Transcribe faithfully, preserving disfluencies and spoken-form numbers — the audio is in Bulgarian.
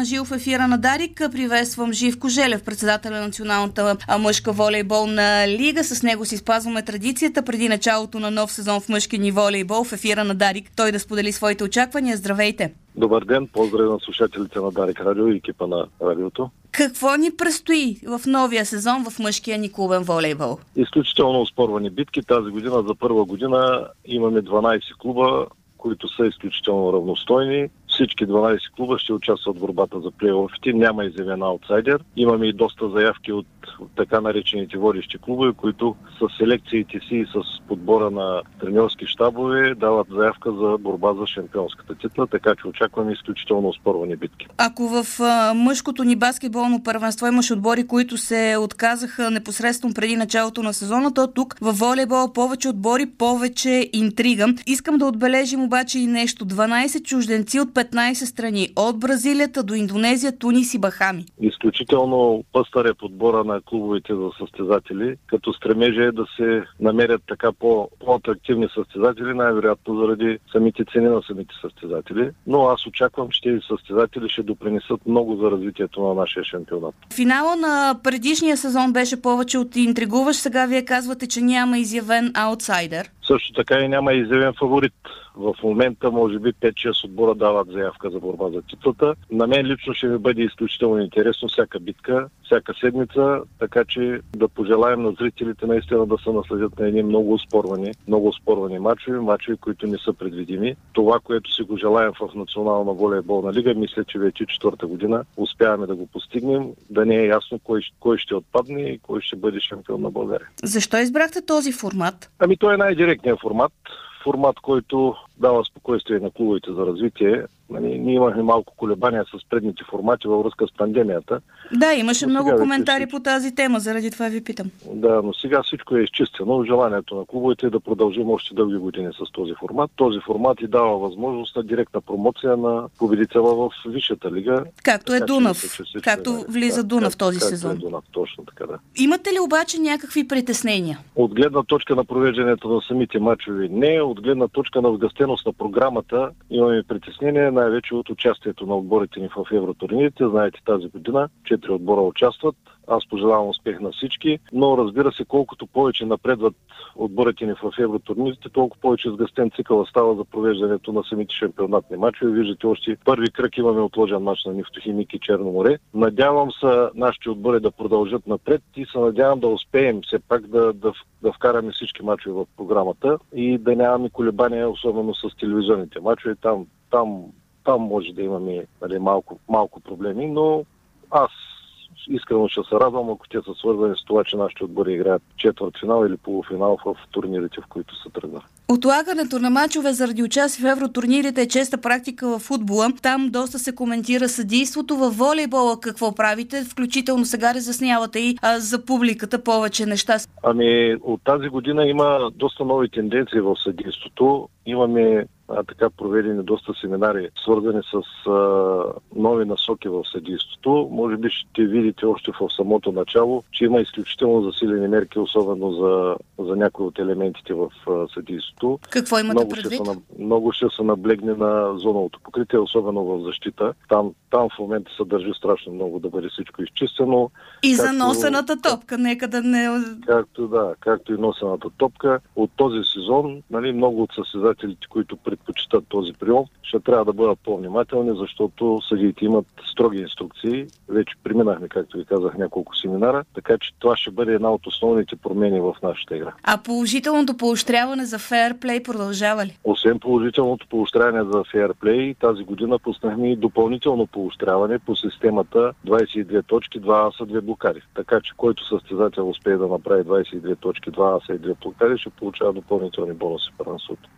Диана Жилов в ефира на Дарик. Приветствам Живко Желев, председателя на Националната мъжка волейболна лига. С него си спазваме традицията преди началото на нов сезон в мъжки ни волейбол в ефира на Дарик. Той да сподели своите очаквания. Здравейте! Добър ден, поздрави на слушателите на Дарик Радио и екипа на радиото. Какво ни предстои в новия сезон в мъжкия ни клубен волейбол? Изключително оспорвани битки. Тази година, за първа година, имаме дванайсет клуба, които са изключително равностойни. Всички дванайсет клуба ще участват в борбата за плейофите. Няма изявен аутсайдер. Имаме и доста заявки от, от така наречените водещи клубове, които с селекциите си и с подбора на треньорски щабове дават заявка за борба за шампионската титла, така че очакваме изключително оспорвани битки. Ако в а, мъжкото ни баскетболно първенство имаш отбори, които се отказаха непосредствено преди началото на сезона, то тук във волейбол повече отбори, повече интрига. Искам да отбележим обаче и нещо. дванайсет чужденци от петнайсет страни. От Бразилията до Индонезия, Тунис и Бахами. Изключително пъстър е подбора на клубовете за състезатели, като стремежа е да се намерят така по- по-атрактивни състезатели, най-вероятно заради самите цени на самите състезатели. Но аз очаквам, че тези състезатели ще допринесат много за развитието на нашия шампионат. Финала на предишния сезон беше повече от интригуващ. Сега вие казвате, че няма изявен аутсайдер. Също така и няма изявен фаворит. В момента може би пет-шест отбора дават заявка за борба за титлата. На мен лично ще ми бъде изключително интересно всяка битка, всяка седмица, така че да пожелаем на зрителите наистина да се насладят на едни много оспорвани, много оспорвани мачове, мачове, които не са предвидими. Това, което си го желаем в Национална волейболна лига, мисля, че вече четвърта година успяваме да го постигнем, да не е ясно кой, кой ще отпадне и кой ще бъде шампион на България. Защо избрахте този формат? Ами той е най-директният формат. Формат, който дава спокойствие на клубовете за развитие. Нали, ние имахме малко колебания с предните формати във връзка с пандемията. Да, имаше но много коментари всичко... по тази тема, заради това ви питам. Да, но сега всичко е изчистено. Желанието на клубовете е да продължим още дълги години с този формат. Този формат и дава възможност на директна промоция на победителя в Висшата лига. Както е така, Дунав. Мисля, както е, влиза да, Дунав как, този как, сезон. Е Дунав, точно така, да. Имате ли обаче някакви притеснения? От гледна точка на провеждането на самите мачове не, от гледна точка на вгъстеност на програмата имаме притеснение, най-вече от участието на отборите ни в евротурнирите. Знаете, тази година четири отбора участват. Аз пожелавам успех на всички, но разбира се, колкото повече напредват отборите ни в евротурнирите, толкова повече сгъстен цикъл става за провеждането на самите шампионатни мачове. Виждате, още първи кръг имаме отложен мач на Нефтохимик и Черно море. Надявам се нашите отбори да продължат напред и се надявам да успеем все пак да, да, да вкараме всички мачове в програмата и да нямаме колебания, особено с телевизионните мачове. Там, там, там може да имаме, нали, малко, малко проблеми, но аз искрено ще се радвам, ако те са свързани с това, че нашите отбори играят четвъртфинал или полуфинал в турнирите, в които са тръгнали. Отлагането на мачове заради участие в евротурнирите е честа практика в футбола. Там доста се коментира съдийството. Във волейбола какво правите? Включително сега разяснявате и а, за публиката повече неща. Ами от тази година има доста нови тенденции в съдийството. Имаме а, така проведени доста семинари, свързани с а, нови насоки в съдийството. Може би ще видите още в самото начало, че има изключително засилени мерки, особено за, за някои от елементите в а, съдийството. Какво имате много предвид? Ще са, много ще се наблегне на зоновото покритие, особено в защита. Там, там в момента се държи страшно много да бъде всичко изчистено. И както, за носената топка, нека да не... Както, да, както и носената топка. От този сезон, нали, много от състезателите, които предпочитат този прием, ще трябва да бъдат по-внимателни, защото съдиите имат строги инструкции. Вече преминахме, както ви казах, няколко семинара, така че това ще бъде една от основните промени в нашата игра. А положителното поощряване за фейерплей продължава ли? Освен положителното поощряване за фейерплей, тази година пуснахме и допълнително поощряване по системата двайсет и две точки, два аса, две блокади. Така че който състезател успее да направи двайсет и две точки, два аса и две блокади, ще получава допълнителни бонуси в първенството.